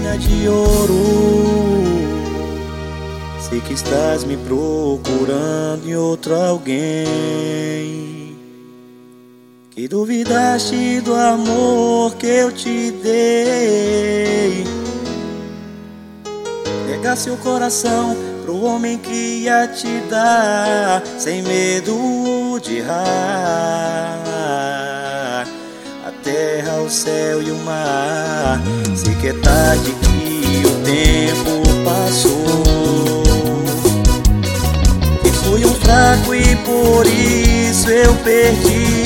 mina de ouro. Sei que estás me procurando em outro alguém, que duvidaste do amor que eu te dei. Pega seu coração pro homem que ia te dar, sem medo de errar. A terra, o céu e o mar. Sei que é tarde, que o tempo passou, que fui um fraco e por isso eu perdi.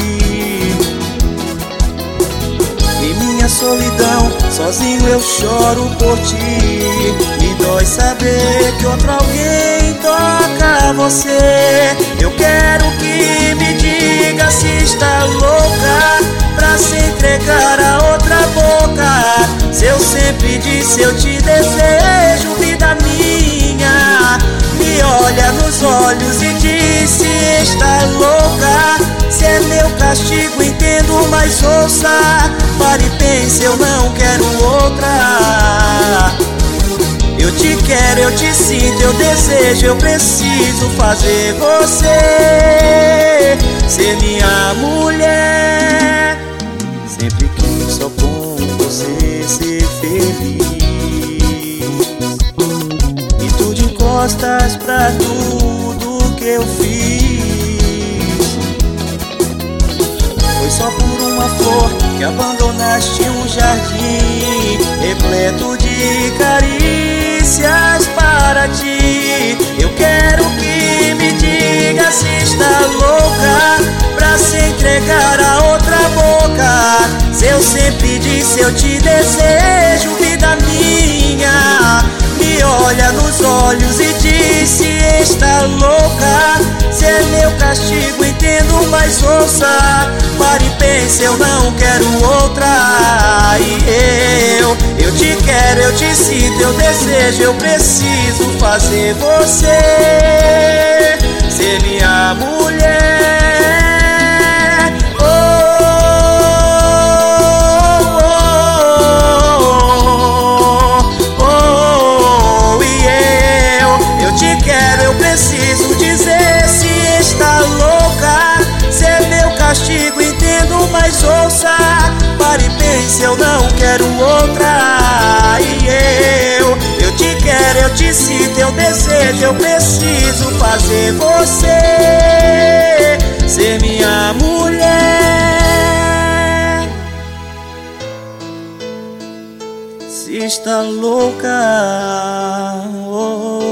Em minha solidão, sozinho eu choro por ti. Me dói saber que outro alguém toca você. Eu quero que me diga se está louca pra se entregar a outra boca. Se eu sempre disse eu te desejo, vida minha, me olha nos olhos e diz se está louca. Se é meu castigo, entendo, mas ouça. Pare e pense, eu não quero outra. Eu te quero, eu te sinto, eu desejo, eu preciso fazer você ser minha mulher. Sempre quis só com você ser feliz, e tu de costas pra tudo que eu fiz. Foi só por uma flor que abandonaste um jardim repleto de carícias para ti. Eu quero que me diga se está louca pra se entregar a outra boca. Se eu sempre disse eu te desejo, vida minha, me olha nos olhos e diz se está louca. Se é meu castigo, entendo, mas ouça. Pare e pense, eu não quero outra. E eu te quero, eu te sinto, eu desejo, eu preciso fazer você ser minha mulher. Oh, oh, oh, oh. E eu te quero, eu preciso dizer se está louca. Se é meu castigo, entendo, mas ouça. Pare e pense, eu não quero outra. E eu te quero, eu te sinto, eu desejo, eu preciso fazer você ser minha mulher. Se está louca, oh.